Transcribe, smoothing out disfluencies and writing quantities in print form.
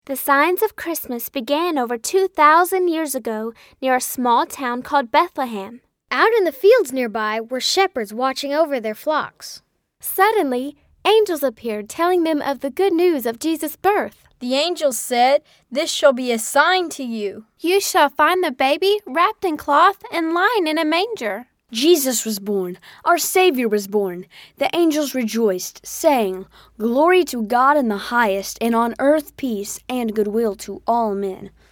The signs of Christmas began over 2,000 years ago near a small town called Bethlehem. Out in the fields nearby were shepherds watching over their flocks. Suddenly, angels appeared telling them of the good news of Jesus' birth. The angels said, "This shall be a sign to you. You shall find the baby wrapped in cloth and lying in a manger." Jesus was born. Our Savior was born. The angels rejoiced, saying, "Glory to God in the highest, and on earth peace and goodwill to all men."